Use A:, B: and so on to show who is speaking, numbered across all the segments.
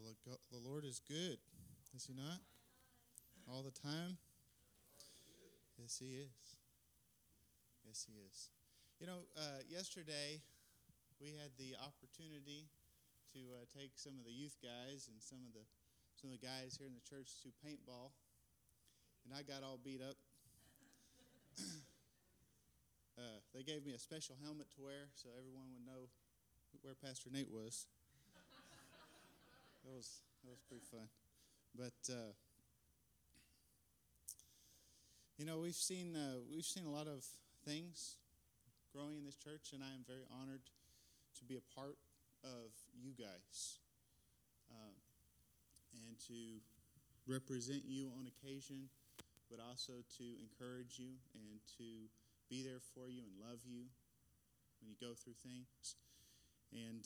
A: The Lord is good, is He not? All the time? Yes, He is. Yes, He is. Yesterday we had the opportunity to take some of the youth guys and some of the guys here in the church to paintball, and I got all beat up. They gave me a special helmet to wear so everyone would know where Pastor Nate was. That was pretty fun. But we've seen a lot of things growing in this church, and I am very honored to be a part of you guys and to represent you on occasion, but also to encourage you and to be there for you and love you when you go through things. And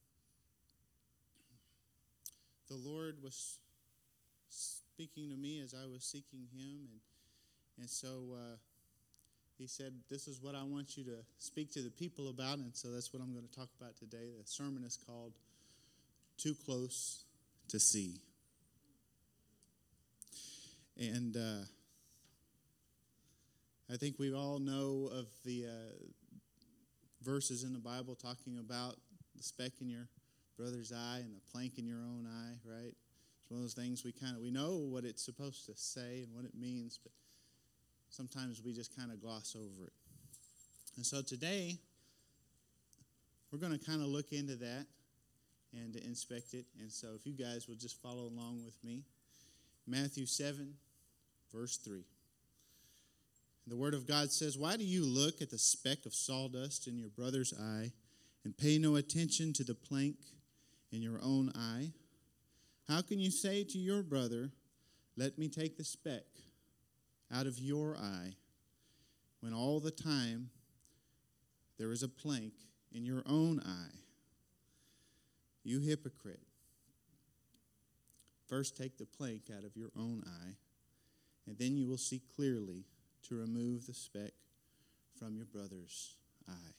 A: the Lord was speaking to me as I was seeking Him, and so He said, "This is what I want you to speak to the people about," and so that's what I'm going to talk about today. The sermon is called "Too Close to See," and I think we all know of the verses in the Bible talking about the speck in your brother's eye and the plank in your own eye, right? It's one of those things we know what it's supposed to say and what it means, but sometimes we just kind of gloss over it. And so today, we're going to kind of look into that and inspect it. And so if you guys will just follow along with me. Matthew 7, verse 3. The Word of God says, "Why do you look at the speck of sawdust in your brother's eye and pay no attention to the plank in your own eye? How can you say to your brother, 'Let me take the speck out of your eye,' when all the time there is a plank in your own eye? You hypocrite. First take the plank out of your own eye, and then you will see clearly to remove the speck from your brother's eye."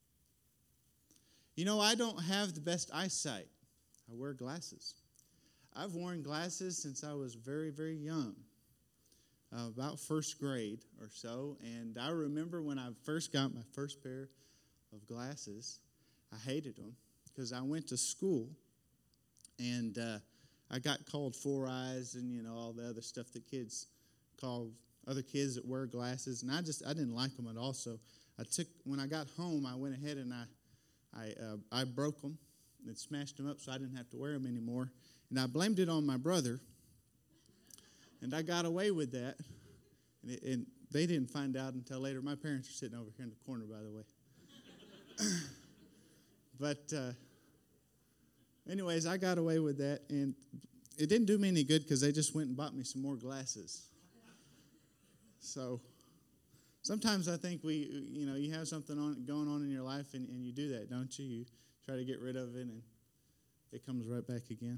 A: I don't have the best eyesight. I wear glasses. I've worn glasses since I was very, very young, about first grade or so. And I remember when I first got my first pair of glasses, I hated them because I went to school and I got called four eyes and, all the other stuff that kids call other kids that wear glasses. And I didn't like them at all. So when I got home, I went ahead and I broke them and smashed them up so I didn't have to wear them anymore. And I blamed it on my brother. And I got away with that. And they didn't find out until later. My parents are sitting over here in the corner, by the way. But anyways, I got away with that. And it didn't do me any good because they just went and bought me some more glasses. So sometimes I think you have something going on in your life and you do that, don't you? You try to get rid of it and it comes right back again.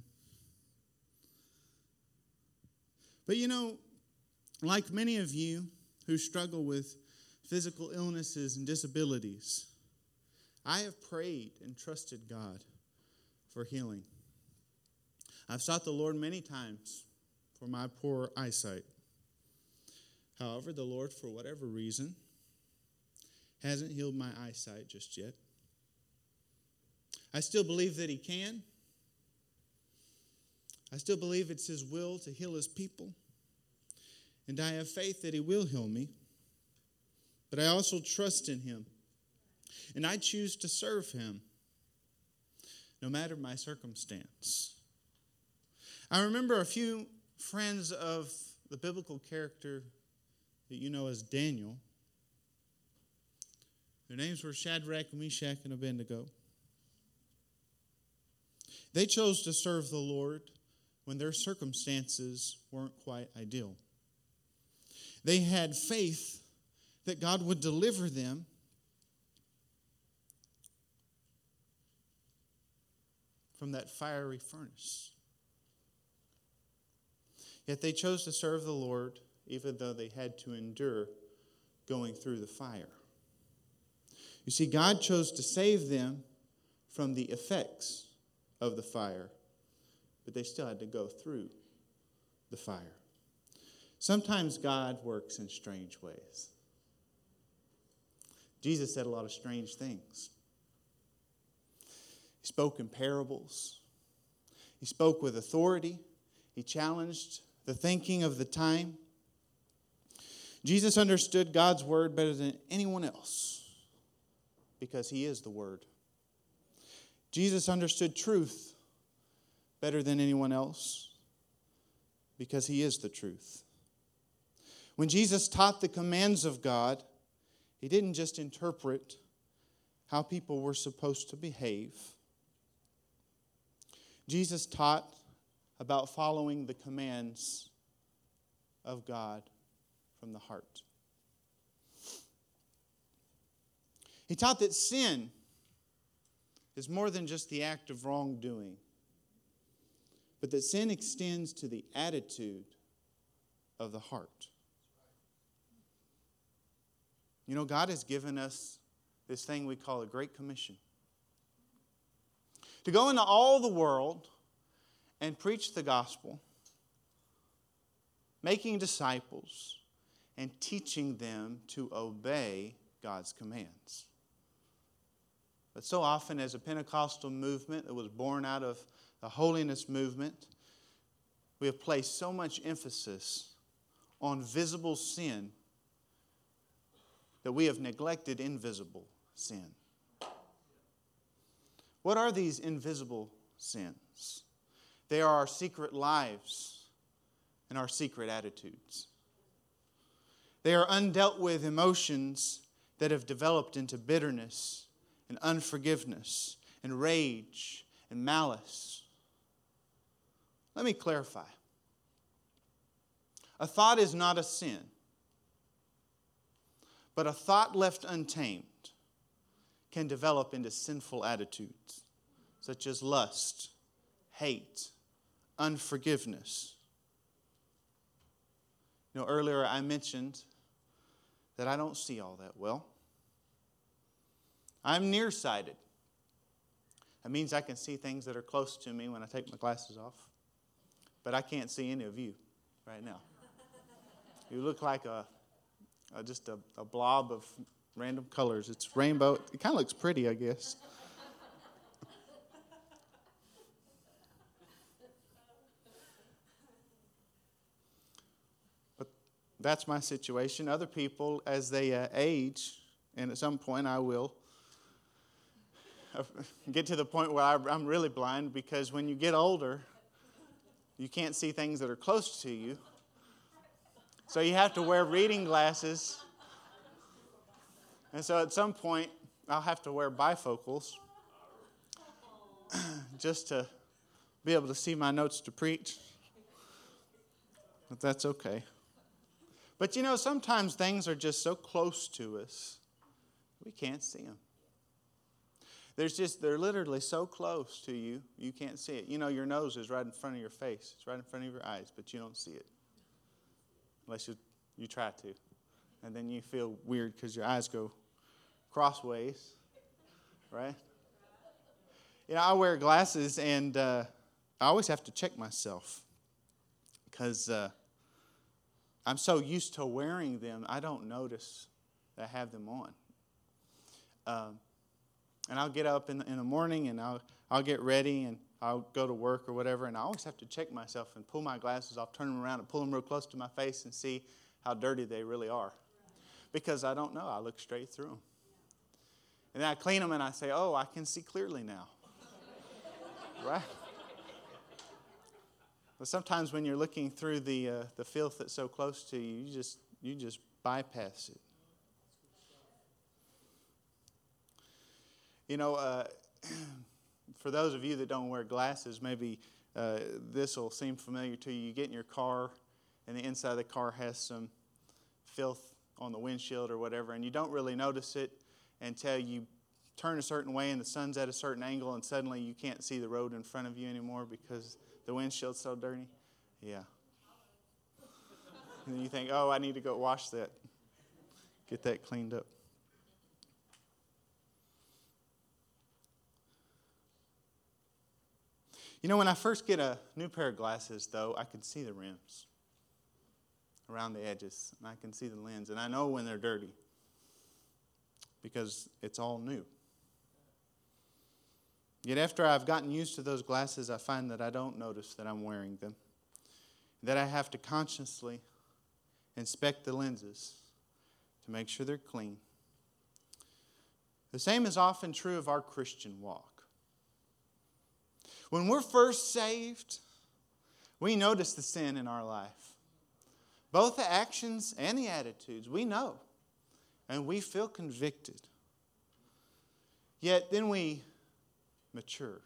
A: But like many of you who struggle with physical illnesses and disabilities, I have prayed and trusted God for healing. I've sought the Lord many times for my poor eyesight. However, the Lord, for whatever reason, hasn't healed my eyesight just yet. I still believe that He can. I still believe it's His will to heal His people. And I have faith that He will heal me. But I also trust in Him. And I choose to serve Him no matter my circumstance. I remember a few friends of the biblical character that you know as Daniel. Their names were Shadrach, Meshach, and Abednego. They chose to serve the Lord when their circumstances weren't quite ideal. They had faith that God would deliver them from that fiery furnace. Yet they chose to serve the Lord even though they had to endure going through the fire. You see, God chose to save them from the effects of the fire, but they still had to go through the fire. Sometimes God works in strange ways. Jesus said a lot of strange things. He spoke in parables. He spoke with authority. He challenged the thinking of the time. Jesus understood God's word better than anyone else because he is the word. Jesus understood truth better than anyone else because he is the truth. When Jesus taught the commands of God, he didn't just interpret how people were supposed to behave. Jesus taught about following the commands of God from the heart. He taught that sin is more than just the act of wrongdoing, but that sin extends to the attitude of the heart. You know, God has given us this thing we call a Great Commission. To go into all the world and preach the gospel, making disciples, and teaching them to obey God's commands. But so often as a Pentecostal movement that was born out of the holiness movement, we have placed so much emphasis on visible sin that we have neglected invisible sin. What are these invisible sins? They are our secret lives and our secret attitudes. They are undealt with emotions that have developed into bitterness and unforgiveness and rage and malice. Let me clarify. A thought is not a sin, but a thought left untamed can develop into sinful attitudes, such as lust, hate, unforgiveness. You know, earlier I mentioned that I don't see all that well. I'm nearsighted. That means I can see things that are close to me when I take my glasses off. But I can't see any of you right now. You look like just a blob of random colors. It's rainbow. It kind of looks pretty, I guess. But that's my situation. Other people, as they age, and at some point I will, get to the point where I'm really blind, because when you get older, you can't see things that are close to you. So you have to wear reading glasses. And so at some point, I'll have to wear bifocals just to be able to see my notes to preach. But that's okay. But you know, sometimes things are just so close to us, we can't see them. They're literally so close to you, you can't see it. You know, your nose is right in front of your face. It's right in front of your eyes, but you don't see it. Unless you try to. And then you feel weird because your eyes go crossways, right? You know, I wear glasses, and I always have to check myself because I'm so used to wearing them, I don't notice that I have them on. And I'll get up in the morning, and I'll get ready, and I'll go to work or whatever, and I always have to check myself and pull my glasses off, turn them around, and pull them real close to my face and see how dirty they really are. Because I don't know. I look straight through them. And then I clean them, and I say, oh, I can see clearly now. Right? But sometimes when you're looking through the filth that's so close to you, you just bypass it. You know, for those of you that don't wear glasses, maybe this will seem familiar to you. You get in your car, and the inside of the car has some filth on the windshield or whatever, and you don't really notice it until you turn a certain way and the sun's at a certain angle, and suddenly you can't see the road in front of you anymore because the windshield's so dirty. Yeah. And then you think, oh, I need to go wash that, get that cleaned up. You know, when I first get a new pair of glasses, though, I can see the rims around the edges, and I can see the lens, and I know when they're dirty because it's all new. Yet after I've gotten used to those glasses, I find that I don't notice that I'm wearing them, that I have to consciously inspect the lenses to make sure they're clean. The same is often true of our Christian walk. When we're first saved, we notice the sin in our life. Both the actions and the attitudes, we know, and we feel convicted. Yet then we mature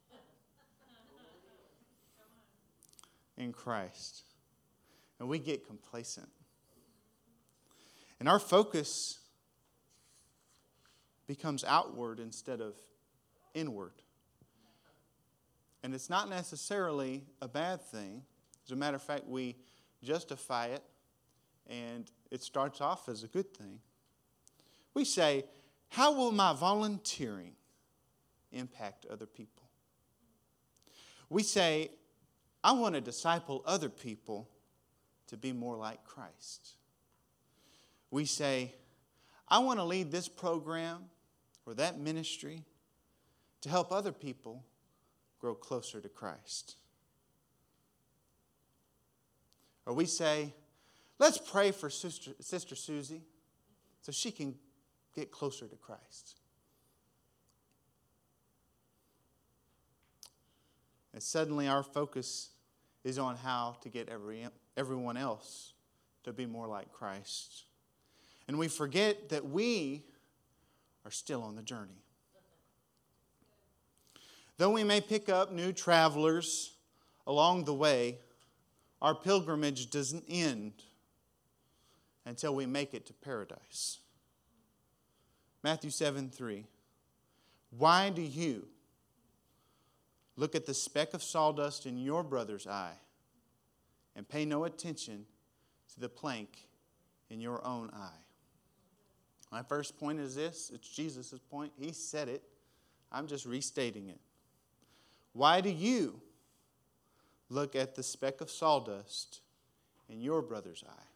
A: in Christ, and we get complacent. And our focus becomes outward instead of inward. And it's not necessarily a bad thing. As a matter of fact, we justify it, and it starts off as a good thing. We say, how will my volunteering impact other people? We say, I want to disciple other people to be more like Christ. We say, I want to lead this program or that ministry to help other people grow closer to Christ. Or we say, let's pray for Sister Susie so she can get closer to Christ. And suddenly our focus is on how to get everyone else to be more like Christ. And we forget that we are still on the journey. Though we may pick up new travelers along the way, our pilgrimage doesn't end until we make it to paradise. Matthew 7:3. Why do you look at the speck of sawdust in your brother's eye and pay no attention to the plank in your own eye? My first point is this. It's Jesus' point. He said it. I'm just restating it. Why do you look at the speck of sawdust in your brother's eye?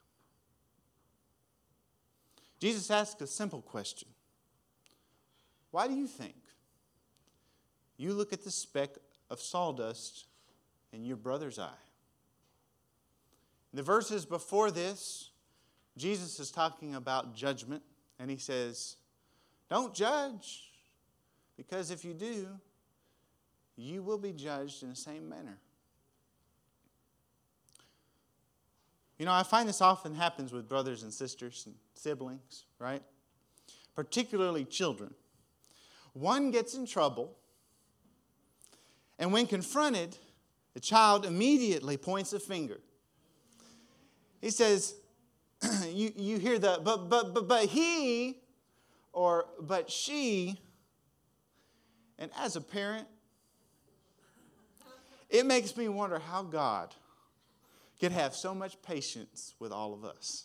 A: Jesus asked a simple question. Why do you think you look at the speck of sawdust in your brother's eye? In the verses before this, Jesus is talking about judgment, and he says, don't judge, because if you do, you will be judged in the same manner. You know, I find this often happens with brothers and sisters and siblings, right? Particularly children. One gets in trouble, and when confronted, the child immediately points a finger. He says, you hear the, but he, or but she, and as a parent, it makes me wonder how God could have so much patience with all of us.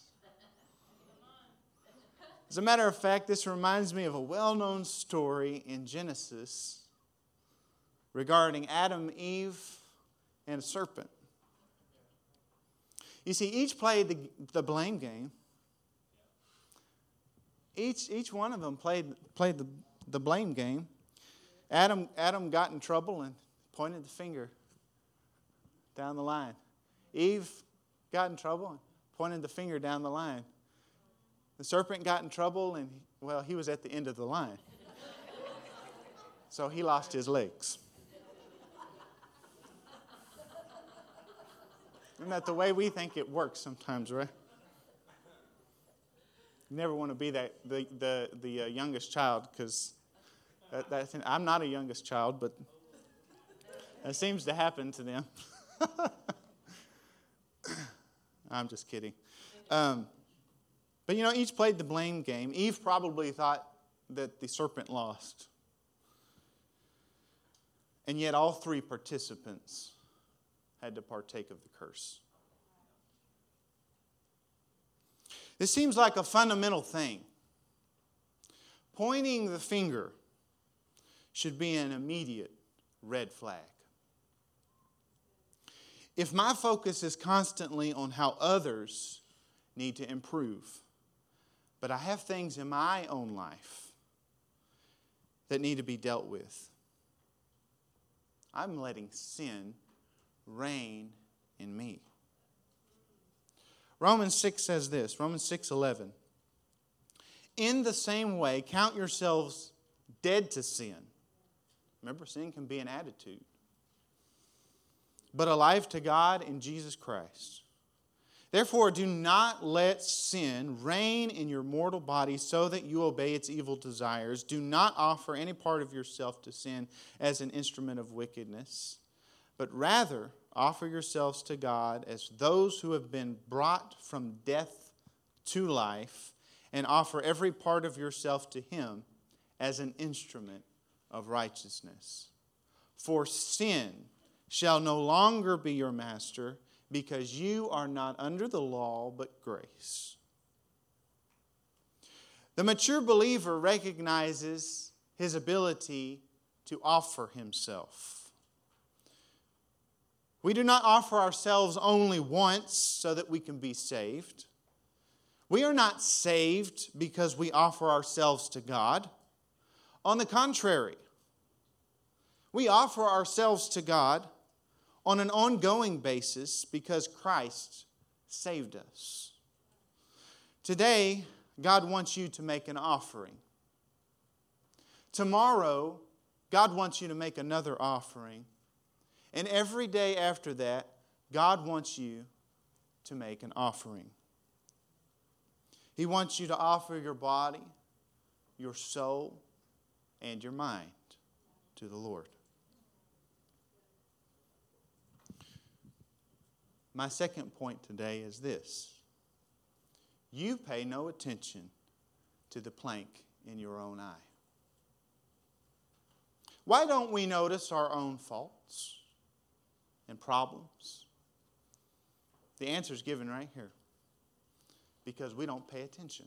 A: As a matter of fact, this reminds me of a well-known story in Genesis regarding Adam, Eve, and a serpent. You see, each played the blame game. Each one of them played the blame game. Adam got in trouble and pointed the finger down the line. Eve got in trouble and pointed the finger down the line. The serpent got in trouble and, he was at the end of the line. So he lost his legs. Isn't that the way we think it works sometimes, right? You never want to be the youngest child, because I'm not a youngest child, but that seems to happen to them. I'm just kidding. But each played the blame game. Eve probably thought that the serpent lost. And yet all three participants had to partake of the curse. This seems like a fundamental thing. Pointing the finger should be an immediate red flag. if my focus is constantly on how others need to improve, but I have things in my own life that need to be dealt with, I'm letting sin reign in me. Romans 6 says this, Romans 6:11. In the same way, count yourselves dead to sin. Remember, sin can be an attitude. But alive to God in Jesus Christ. Therefore, do not let sin reign in your mortal body so that you obey its evil desires. Do not offer any part of yourself to sin as an instrument of wickedness, but rather offer yourselves to God as those who have been brought from death to life, and offer every part of yourself to Him as an instrument of righteousness. For sin shall no longer be your master, because you are not under the law, but grace. The mature believer recognizes his ability to offer himself. We do not offer ourselves only once so that we can be saved. We are not saved because we offer ourselves to God. On the contrary, we offer ourselves to God on an ongoing basis because Christ saved us. Today, God wants you to make an offering. Tomorrow, God wants you to make another offering. And every day after that, God wants you to make an offering. He wants you to offer your body, your soul, and your mind to the Lord. My second point today is this. You pay no attention to the plank in your own eye. Why don't we notice our own faults and problems? The answer is given right here. Because we don't pay attention.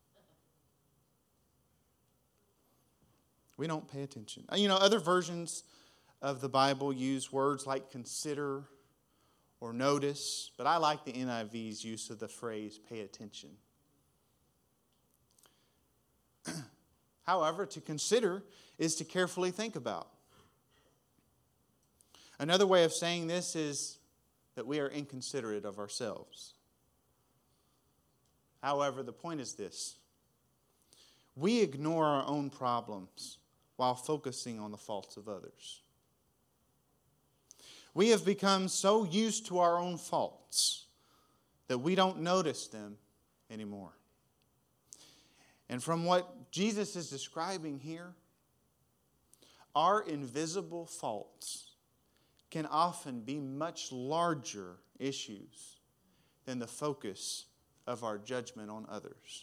A: We don't pay attention. Other versions of the Bible use words like consider or notice, but I like the NIV's use of the phrase pay attention. However, to consider is to carefully think about. Another way of saying this is that we are inconsiderate of ourselves. However, the point is this. We ignore our own problems while focusing on the faults of others. We have become so used to our own faults that we don't notice them anymore. And from what Jesus is describing here, our invisible faults can often be much larger issues than the focus of our judgment on others.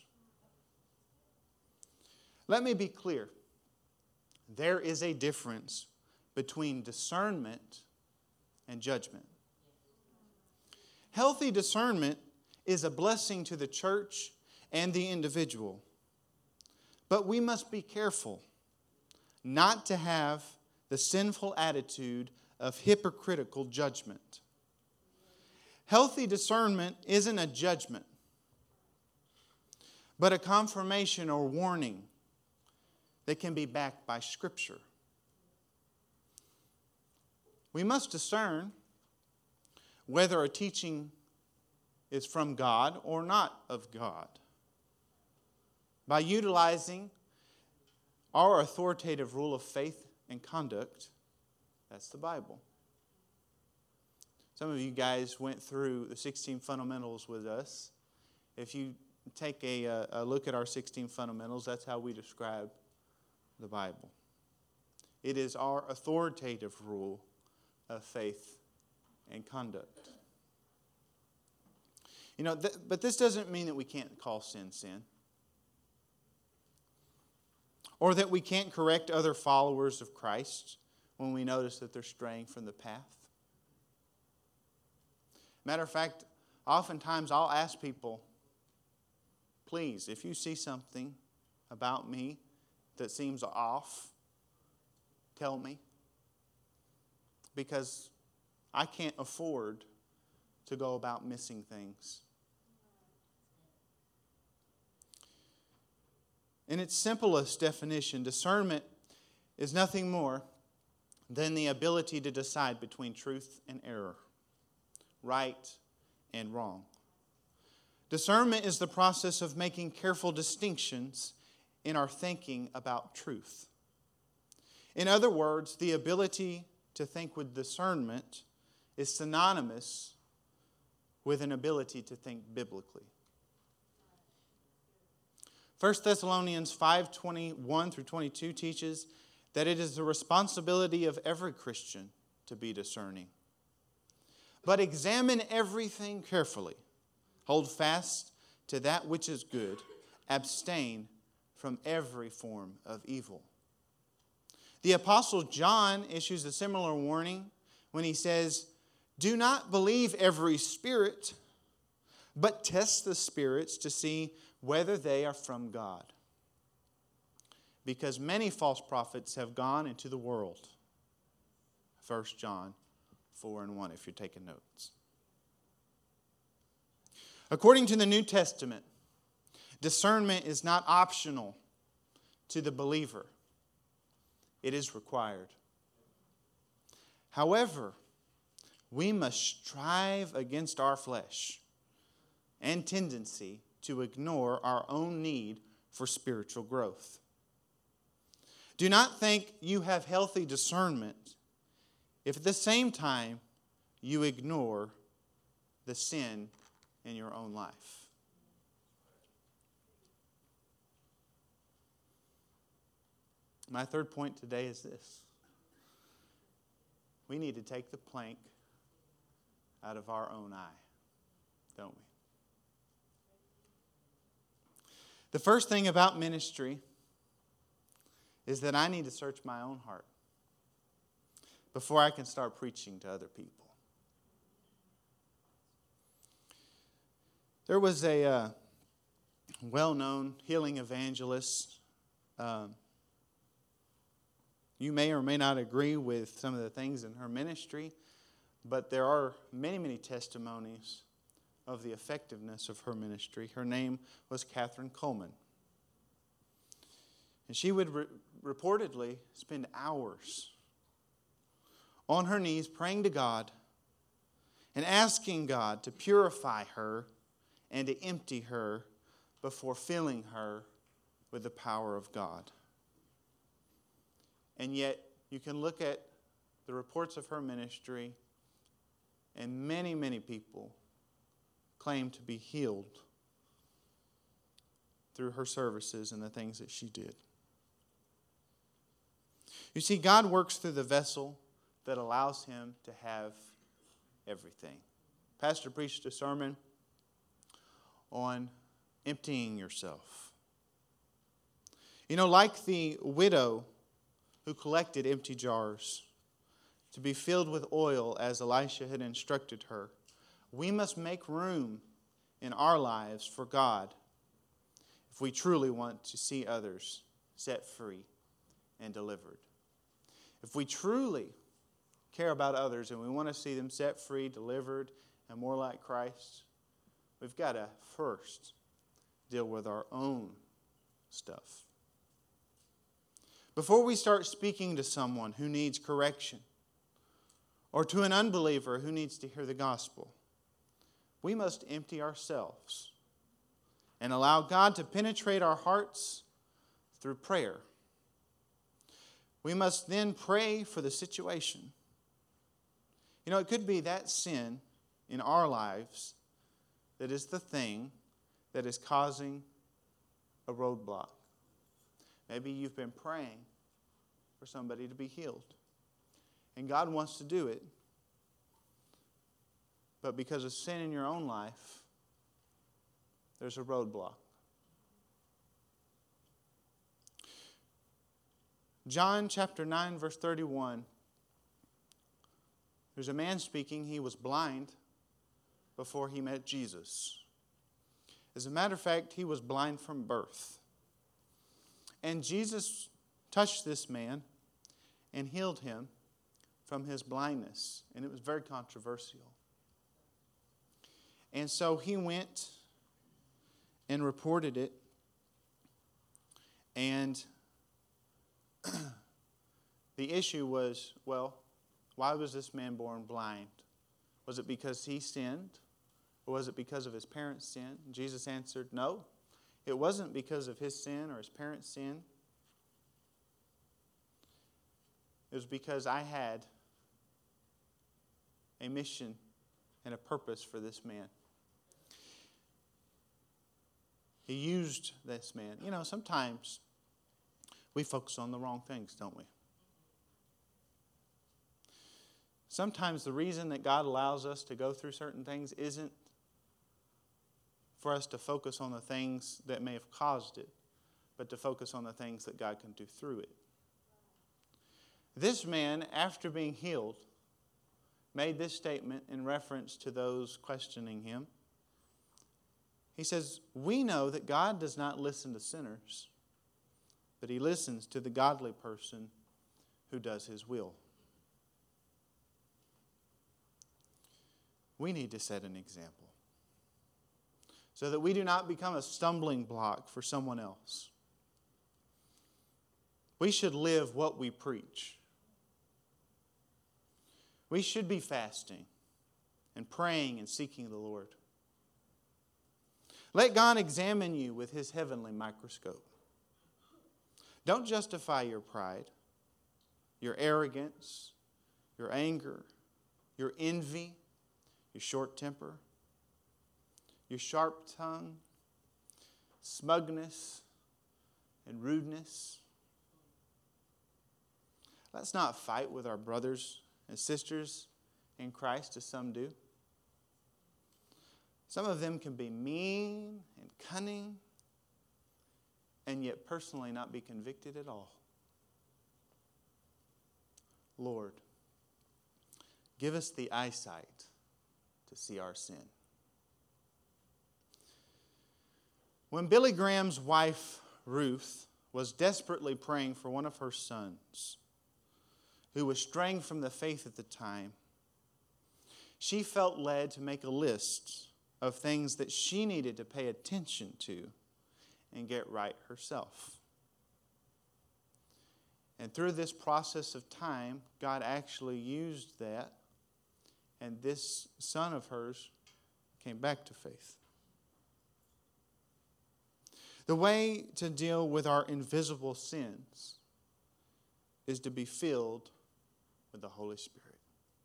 A: Let me be clear. There is a difference between discernment and judgment. Healthy discernment is a blessing to the church and the individual. But we must be careful not to have the sinful attitude of hypocritical judgment. Healthy discernment isn't a judgment, but a confirmation or warning that can be backed by Scripture. We must discern whether a teaching is from God or not of God by utilizing our authoritative rule of faith and conduct. That's the Bible. Some of you guys went through the 16 fundamentals with us. If you take a look at our 16 fundamentals, that's how we describe the Bible. It is our authoritative rule of faith and conduct. But this doesn't mean that we can't call sin sin. Or that we can't correct other followers of Christ when we notice that they're straying from the path. Matter of fact, oftentimes I'll ask people, please, if you see something about me that seems off, tell me. Because I can't afford to go about missing things. In its simplest definition, discernment is nothing more than the ability to decide between truth and error, right and wrong. Discernment is the process of making careful distinctions in our thinking about truth. In other words, the ability to think with discernment is synonymous with an ability to think biblically. 1 Thessalonians 5:21 through 22 teaches that it is the responsibility of every Christian to be discerning. But examine everything carefully. Hold fast to that which is good. Abstain from every form of evil. The Apostle John issues a similar warning when he says, "Do not believe every spirit, but test the spirits to see whether they are from God. Because many false prophets have gone into the world." 1 John 4:1, if you're taking notes. According to the New Testament, discernment is not optional to the believer. It is required. However, we must strive against our flesh and tendency to ignore our own need for spiritual growth. Do not think you have healthy discernment if at the same time you ignore the sin in your own life. My third point today is this. We need to take the plank out of our own eye, don't we? The first thing about ministry is that I need to search my own heart before I can start preaching to other people. There was a well-known healing evangelist. You may or may not agree with some of the things in her ministry, but there are many, many testimonies of the effectiveness of her ministry. Her name was Catherine Coleman. And she would reportedly spend hours on her knees praying to God and asking God to purify her and to empty her before filling her with the power of God. And yet, you can look at the reports of her ministry, and many, many people claim to be healed through her services and the things that she did. You see, God works through the vessel that allows Him to have everything. Pastor preached a sermon on emptying yourself. You know, like the widow who collected empty jars to be filled with oil as Elisha had instructed her, we must make room in our lives for God if we truly want to see others set free and delivered. If we truly care about others and we want to see them set free, delivered, and more like Christ, we've got to first deal with our own stuff. Before we start speaking to someone who needs correction or to an unbeliever who needs to hear the gospel, we must empty ourselves and allow God to penetrate our hearts through prayer. We must then pray for the situation. You know, it could be that sin in our lives that is the thing that is causing a roadblock. Maybe you've been praying for somebody to be healed, and God wants to do it, but because of sin in your own life, there's a roadblock. John chapter 9, verse 31. There's a man speaking. He was blind before he met Jesus. As a matter of fact, he was blind from birth. And Jesus touched this man and healed him from his blindness, and it was very controversial. And so he went and reported it, and the issue was, well, why was this man born blind? Was it because he sinned? Or was it because of his parents' sin? And Jesus answered, no. It wasn't because of his sin or his parents' sin. It was because I had a mission and a purpose for this man. He used this man. You know, sometimes we focus on the wrong things, don't we? Sometimes the reason that God allows us to go through certain things isn't for us to focus on the things that may have caused it, but to focus on the things that God can do through it. This man, after being healed, made this statement in reference to those questioning him. He says, we know that God does not listen to sinners, but He listens to the godly person who does His will. We need to set an example so that we do not become a stumbling block for someone else. We should live what we preach. We should be fasting and praying and seeking the Lord. Let God examine you with His heavenly microscope. Don't justify your pride, your arrogance, your anger, your envy, your short temper, your sharp tongue, smugness, and rudeness. Let's not fight with our brothers and sisters in Christ as some do. Some of them can be mean and cunning and yet personally not be convicted at all. Lord, give us the eyesight to see our sin. When Billy Graham's wife, Ruth, was desperately praying for one of her sons who was straying from the faith at the time, she felt led to make a list of things that she needed to pay attention to and get right herself. And through this process of time, God actually used that, and this son of hers came back to faith. The way to deal with our invisible sins is to be filled with the Holy Spirit.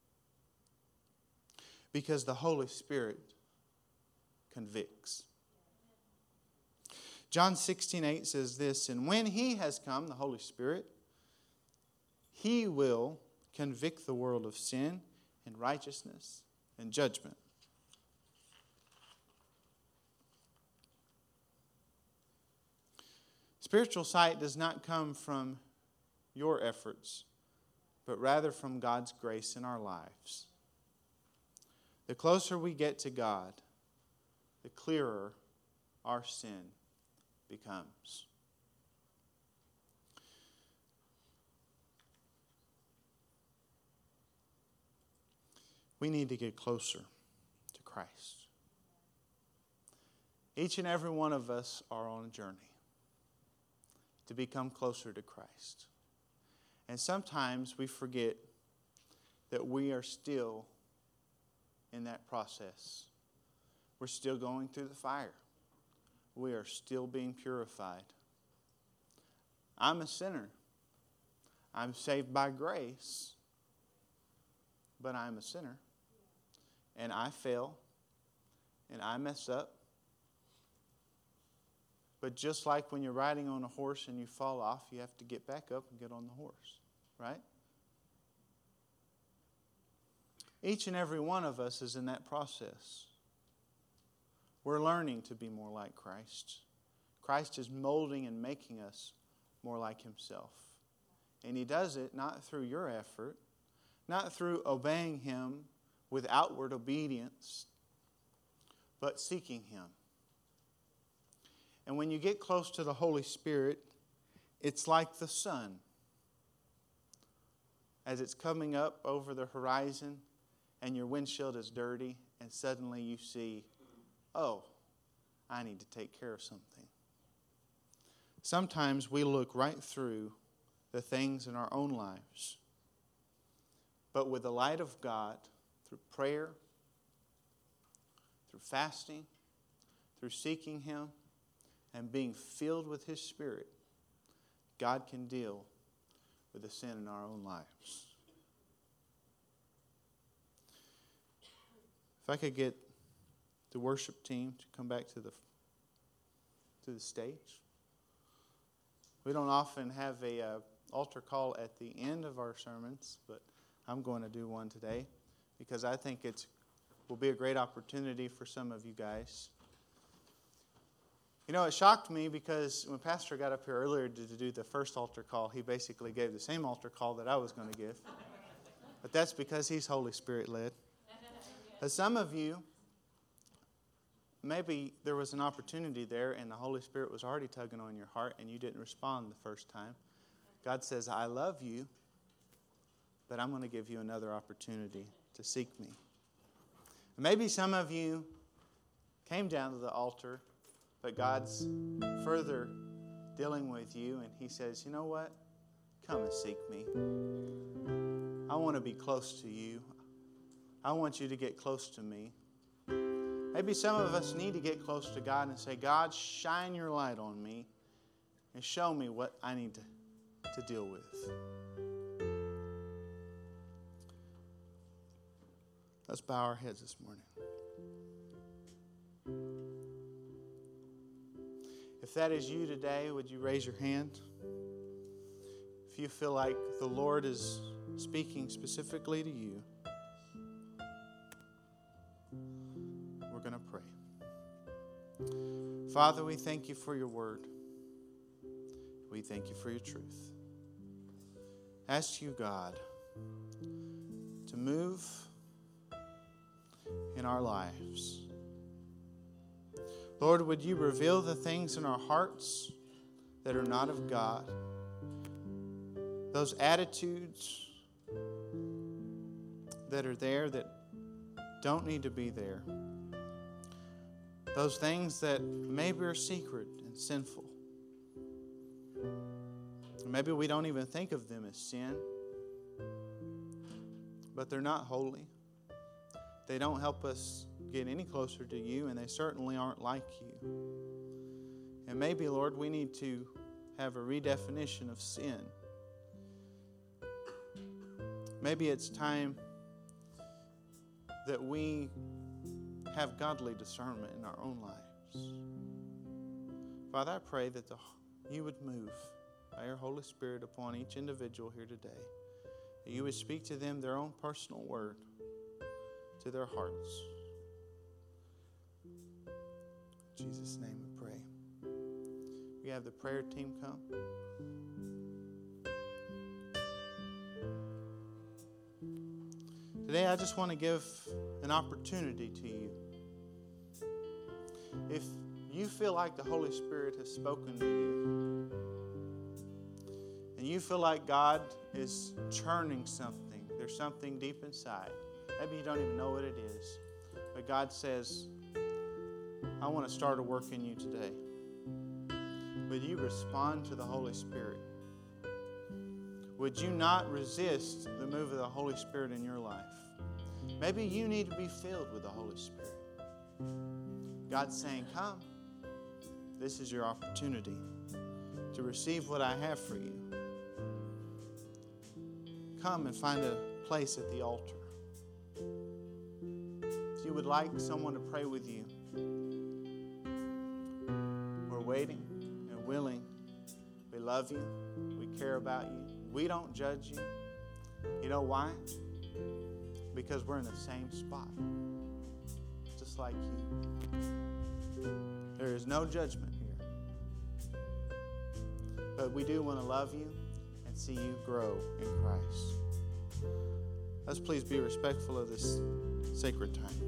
A: Because the Holy Spirit convicts. John 16:8 says this, and when He has come, the Holy Spirit, He will convict the world of sin and righteousness and judgment. Spiritual sight does not come from your efforts, but rather from God's grace in our lives. The closer we get to God, the clearer our sin becomes. We need to get closer to Christ. Each and every one of us are on a journey to become closer to Christ. And sometimes we forget that we are still in that process. We're still going through the fire. We are still being purified. I'm a sinner. I'm saved by grace, but I'm a sinner. And I fail, and I mess up. But just like when you're riding on a horse and you fall off, you have to get back up and get on the horse, right? Each and every one of us is in that process. We're learning to be more like Christ. Christ is molding and making us more like Himself. And He does it not through your effort, not through obeying Him with outward obedience, but seeking Him. And when you get close to the Holy Spirit, it's like the sun. as it's coming up over the horizon and your windshield is dirty and suddenly you see, oh, I need to take care of something. Sometimes we look right through the things in our own lives. But with the light of God, through prayer, through fasting, through seeking Him, and being filled with His Spirit, God can deal with the sin in our own lives. If I could get the worship team to come back to the stage. We don't often have a altar call at the end of our sermons, but I'm going to do one today because I think it will be a great opportunity for some of you guys. You know, it shocked me because when Pastor got up here earlier to do the first altar call, he basically gave the same altar call that I was going to give. But that's because he's Holy Spirit led. But some of you, maybe there was an opportunity there and the Holy Spirit was already tugging on your heart and you didn't respond the first time. God says, I love you, but I'm going to give you another opportunity to seek me. Maybe some of you came down to the altar, but God's further dealing with you and He says, you know what? Come and seek me. I want to be close to you. I want you to get close to me. Maybe some of us need to get close to God and say, God, shine your light on me and show me what I need to deal with. Let's bow our heads this morning. If that is you today, would you raise your hand? If you feel like the Lord is speaking specifically to you, we're going to pray. Father, we thank you for your word. We thank you for your truth. Ask you, God, to move in our lives. Lord, would you reveal the things in our hearts that are not of God? Those attitudes that are there that don't need to be there. Those things that maybe are secret and sinful. Maybe we don't even think of them as sin, but they're not holy. They don't help us get any closer to you, and they certainly aren't like you. And maybe, Lord, we need to have a redefinition of sin. Maybe it's time that we have godly discernment in our own lives. Father, I pray that you would move by your Holy Spirit upon each individual here today. That you would speak to them their own personal word to their hearts. In Jesus' name we pray. We have the prayer team come. Today I just want to give an opportunity to you. If you feel like the Holy Spirit has spoken to you, and you feel like God is churning something, there's something deep inside. Maybe you don't even know what it is. But God says, I want to start a work in you today. Would you respond to the Holy Spirit? Would you not resist the move of the Holy Spirit in your life? Maybe you need to be filled with the Holy Spirit. God's saying, come. This is your opportunity to receive what I have for you. Come and find a place at the altar. If you would like someone to pray with you, we're waiting and willing. We love you. We care about you. We don't judge you. You know why? Because we're in the same spot, just like you. There is no judgment here. But we do want to love you and see you grow in Christ. Let's please be respectful of this sacred time.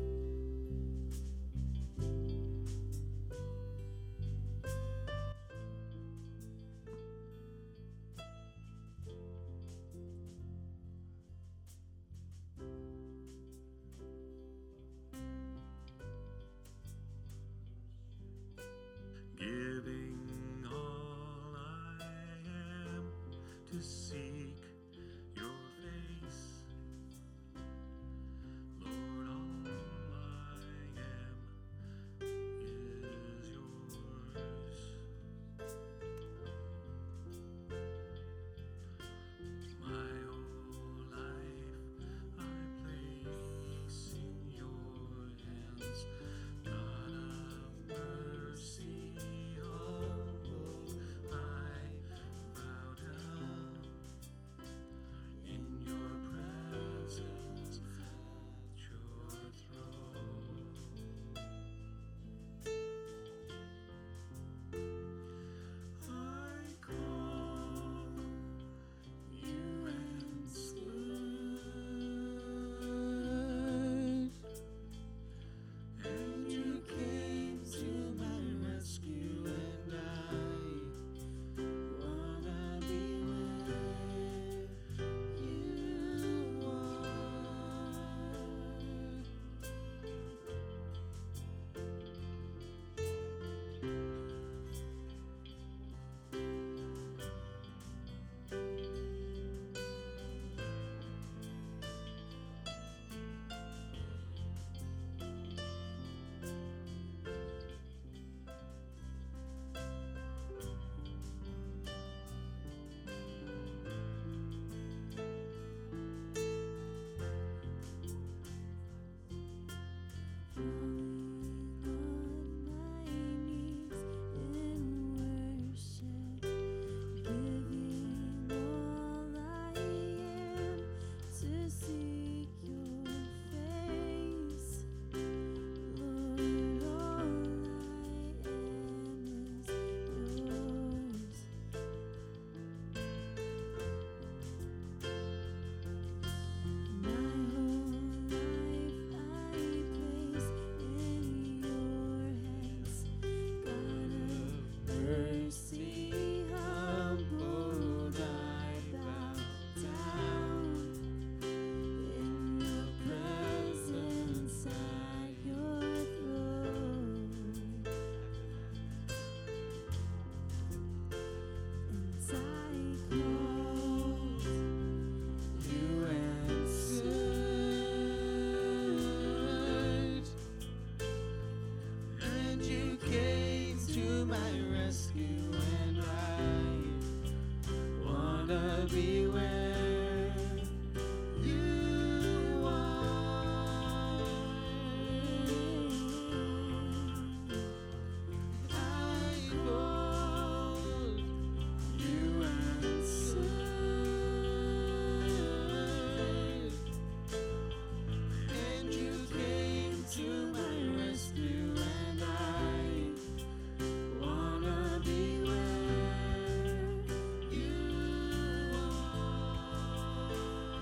B: be where you are. I called, you answered, and you came to my rescue, and I wanna be where you are.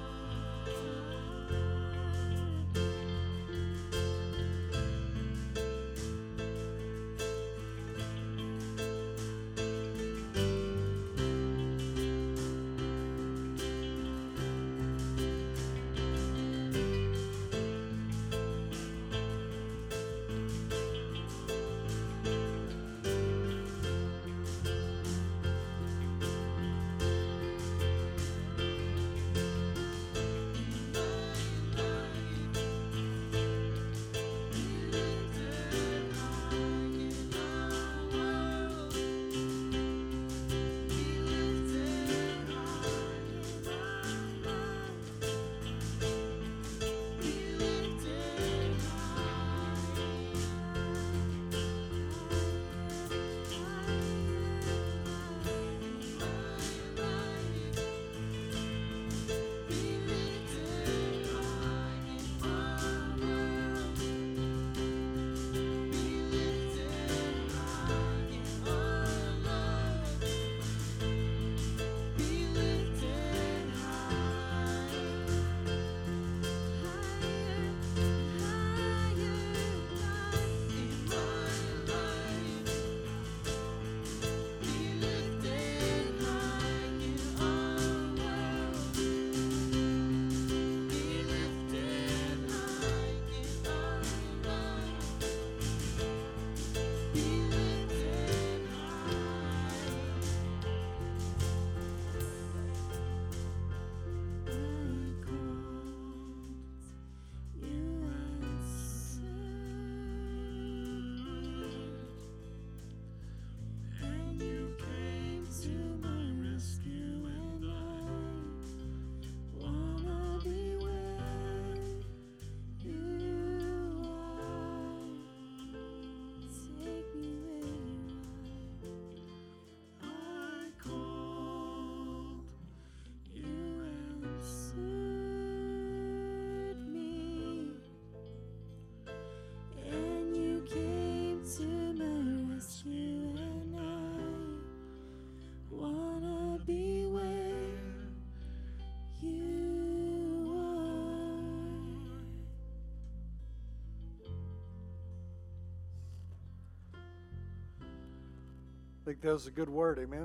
C: I think that was a good word, amen.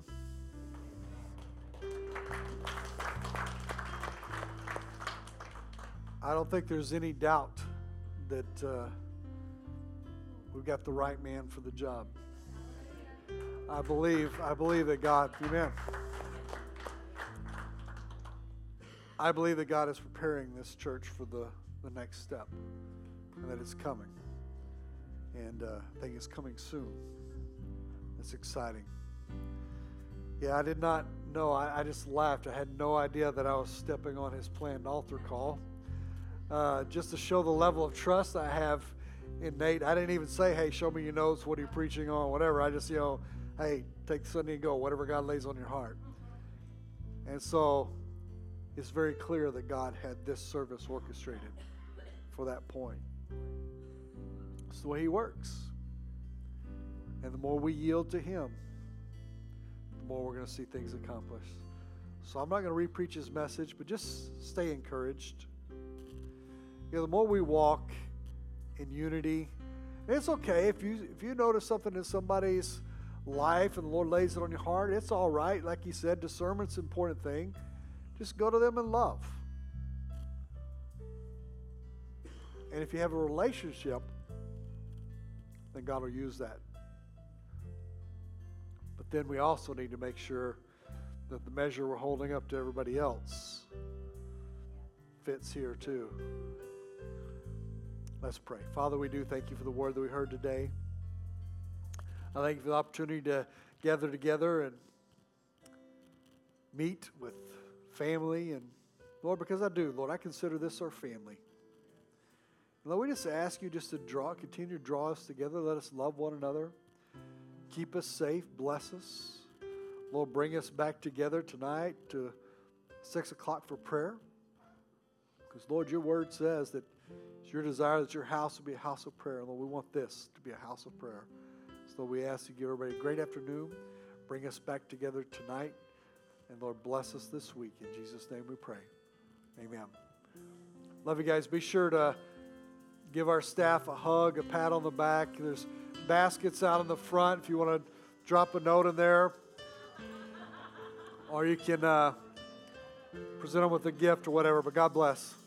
C: I don't think there's any doubt that we've got the right man for the job. I believe that God, amen. I believe that God is preparing this church for the next step, and that it's coming. And I think it's coming soon. It's exciting. Yeah, I did not know. I just laughed. I had no idea that I was stepping on his planned altar call. Just to show the level of trust I have in Nate. I didn't even say, hey, show me your notes. What are you preaching on? Whatever. I just, hey, take Sunday and go. Whatever God lays on your heart. And so it's very clear that God had this service orchestrated for that point. It's the way he works. And the more we yield to him, the more we're going to see things accomplished. So I'm not going to re-preach his message, but just stay encouraged. The more we walk in unity, and it's okay if you notice something in somebody's life and the Lord lays it on your heart, it's all right. Like he said, discernment's an important thing. Just go to them in love. And if you have a relationship, then God will use that. But then we also need to make sure that the measure we're holding up to everybody else fits here too. Let's pray. Father, we do thank you for the word that we heard today. I thank you for the opportunity to gather together and meet with family. And Lord, because I do, Lord, I consider this our family. Lord, we just ask you just to continue to draw us together. Let us love one another. Keep us safe. Bless us. Lord, bring us back together tonight to 6 o'clock for prayer. Because, Lord, your word says that it's your desire that your house will be a house of prayer. Lord, we want this to be a house of prayer. So, Lord, we ask you to give everybody a great afternoon. Bring us back together tonight. And, Lord, bless us this week. In Jesus' name we pray. Amen. Love you guys. Be sure to give our staff a hug, a pat on the back. There's baskets out in the front if you want to drop a note in there. Or you can present them with a gift or whatever. But God bless.